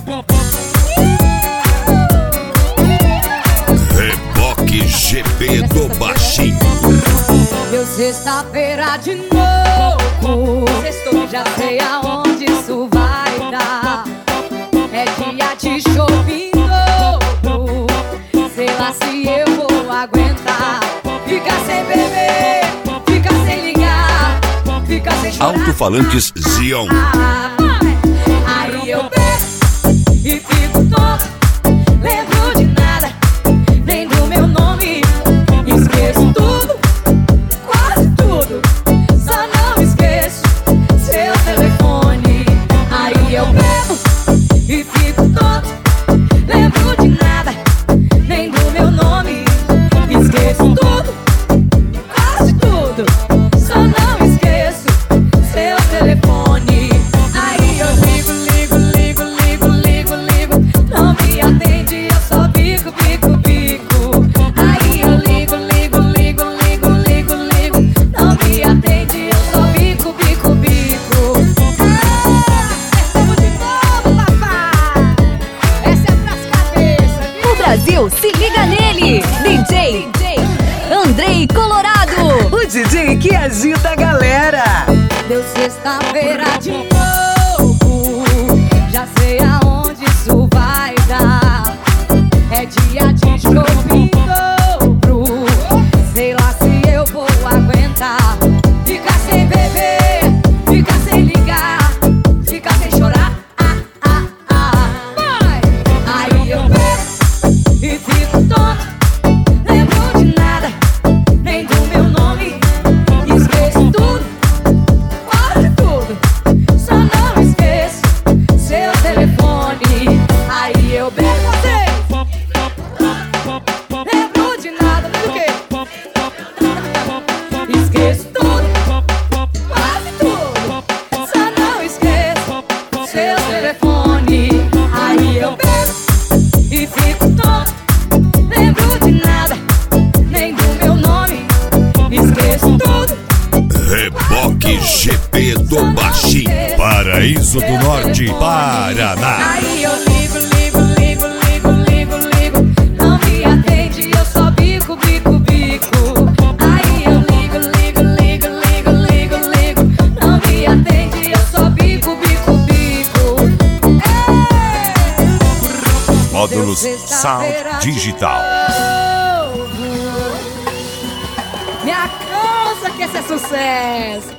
Reboque GP do Baixinho. Deu sexta-feira de novo. Sextou, já sei aonde isso vai dar. É dia de shopping novo. Sei lá se eu vou aguentar. Fica sem beber, fica sem ligar, fica sem chorar. Alto-falantes Zion. Aí eu bebo e fico tonto. Lembro de nada, nem do meu nome. Esqueço tudo, quase tudo. Só não esqueço seu telefone. Aí eu bebo e fico tonto. Lembro de nada, nem do meu nome. Esqueço tudo, quase tudo. Só não esqueço seu telefone. Aí eu ligo. Não me atende, eu só bico. Aí eu ligo. Não me atende, eu só bico. Estamos de novo, papai. Essa é pras cabeças, viu? O Brasil se liga nele. DJ Andrei Colorado, o DJ que agita a galera. Deu sexta-feira de novo. Já sei aonde isso vai dar. É dia de shopping dobro. Sei lá se eu vou aguentar. Fica sem beber, fica sem ligar, fica sem chorar. Vai! Aí eu bebo e fico tonto. Lembro de nada, nem do meu nome. Esqueço tudo, quase tudo. Só não esqueço seu telefone. Aí eu bebo. Lembro de nada, do quê? Esqueço tudo, quase tudo. Só não esqueço seu telefone. Aí eu bebo e fico tonto. Lembro de nada, nem do meu nome. Esqueço tudo. Reboque GP do Baixinho. Paraíso do Norte, Paraná. Aí eu ligo. Não me atende, eu só bico. Aí eu ligo. Não me atende, eu só bico. Módulos Sound Digital. Me alcança que esse é sucesso.